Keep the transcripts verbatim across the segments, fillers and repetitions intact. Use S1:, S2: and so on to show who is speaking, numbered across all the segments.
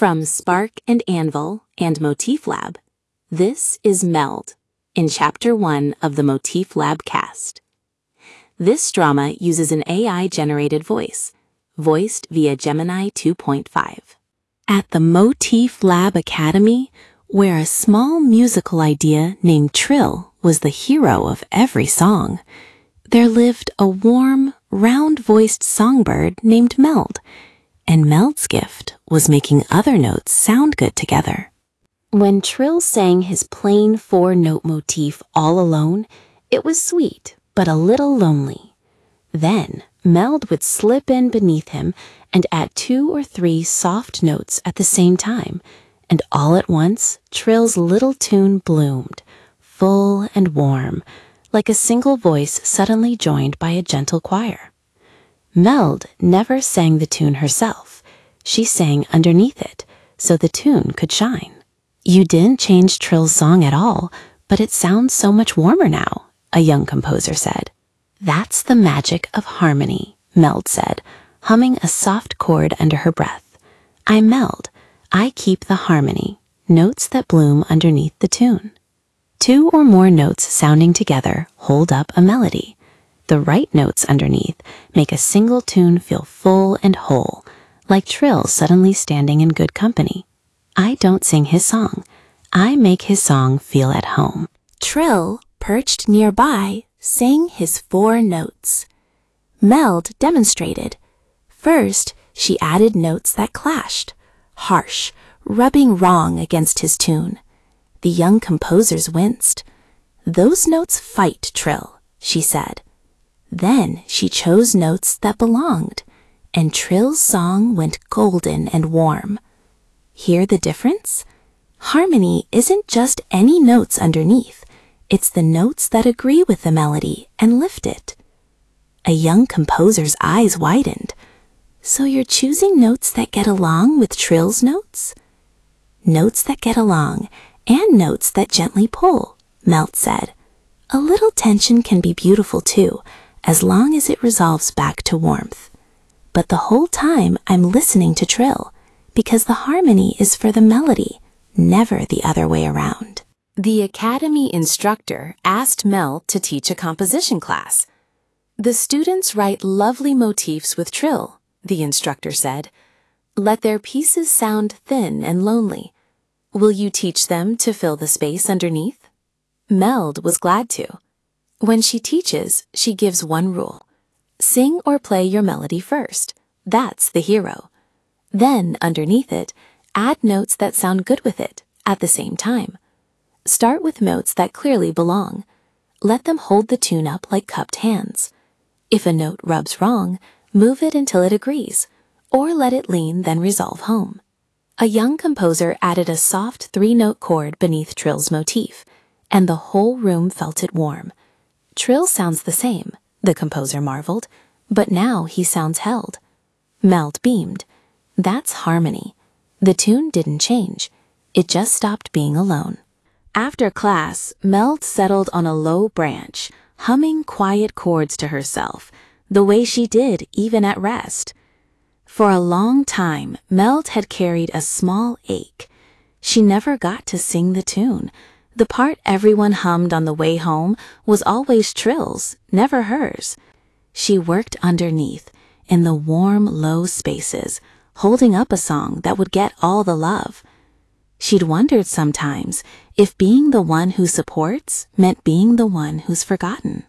S1: From Spark and Anvil and Motif Lab, this is Meld, in Chapter one of the Motif Lab cast. This drama uses an A I-generated voice, voiced via Gemini two point five. At the Motif Lab Academy, where a small musical idea named Trill was the hero of every song, there lived a warm, round-voiced songbird named Meld, and Meld's gift was making other notes sound good together. When Trill sang his plain four-note motif all alone, it was sweet, but a little lonely. Then, Meld would slip in beneath him and add two or three soft notes at the same time, and all at once, Trill's little tune bloomed, full and warm, like a single voice suddenly joined by a gentle choir. Meld never sang the tune herself. She sang underneath it, so the tune could shine. "You didn't change Trill's song at all, but it sounds so much warmer now," a young composer said. "That's the magic of harmony," Meld said, humming a soft chord under her breath. "I'm Meld. I keep the harmony, notes that bloom underneath the tune." Two or more notes sounding together hold up a melody. The right notes underneath make a single tune feel full and whole, like Trill suddenly standing in good company. I don't sing his song. I make his song feel at home. Trill, perched nearby, sang his four notes. Meld demonstrated. First, she added notes that clashed, harsh, rubbing wrong against his tune. The young composers winced. "Those notes fight, Trill," she said. Then she chose notes that belonged, and Trill's song went golden and warm. Hear the difference? Harmony isn't just any notes underneath. It's the notes that agree with the melody and lift it. A young composer's eyes widened. "So you're choosing notes that get along with Trill's notes?" "Notes that get along, and notes that gently pull," Meld said. "A little tension can be beautiful too, as long as it resolves back to warmth. But the whole time I'm listening to Trill, because the harmony is for the melody, never the other way around." The Academy instructor asked Meld to teach a composition class. "The students write lovely motifs with Trill," the instructor said. "Let their pieces sound thin and lonely. Will you teach them to fill the space underneath?" Meld was glad to. When she teaches, she gives one rule. Sing or play your melody first. That's the hero. Then, underneath it, add notes that sound good with it at the same time. Start with notes that clearly belong. Let them hold the tune up like cupped hands. If a note rubs wrong, move it until it agrees, or let it lean, then resolve home. A young composer added a soft three-note chord beneath Trill's motif, and the whole room felt it warm. Trill sounds the same, the composer marveled, but now he sounds held. Meld beamed. That's harmony. The tune didn't change. It just stopped being alone. After class, Meld settled on a low branch, humming quiet chords to herself, the way she did even at rest. For a long time, Meld had carried a small ache. She never got to sing the tune. The part everyone hummed on the way home was always Trill's, never hers. She worked underneath, in the warm, low spaces, holding up a song that would get all the love. She'd wondered sometimes if being the one who supports meant being the one who's forgotten.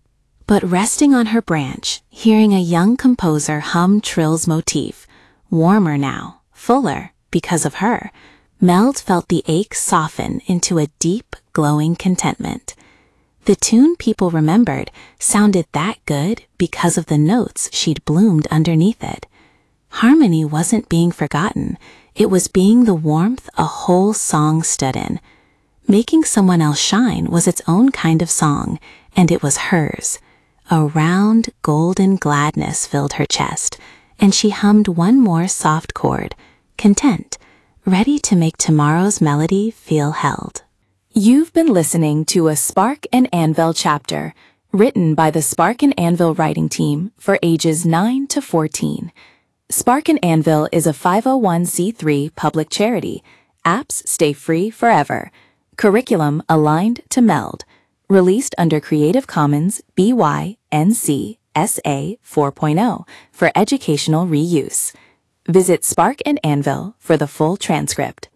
S1: But resting on her branch, hearing a young composer hum Trill's motif, warmer now, fuller, because of her, Meld felt the ache soften into a deep, glowing contentment. The tune people remembered sounded that good because of the notes she'd bloomed underneath it. Harmony wasn't being forgotten. It was being the warmth a whole song stood in. Making someone else shine was its own kind of song, and it was hers. A round, golden gladness filled her chest, and she hummed one more soft chord, content, ready to make tomorrow's melody feel held. You've been listening to a Spark and Anvil chapter, written by the Spark and Anvil writing team for ages nine to fourteen. Spark and Anvil is a five oh one c three public charity. Apps stay free forever. Curriculum aligned to MELD. Released under Creative Commons B Y N C S A four point oh for educational reuse. Visit Spark and Anvil for the full transcript.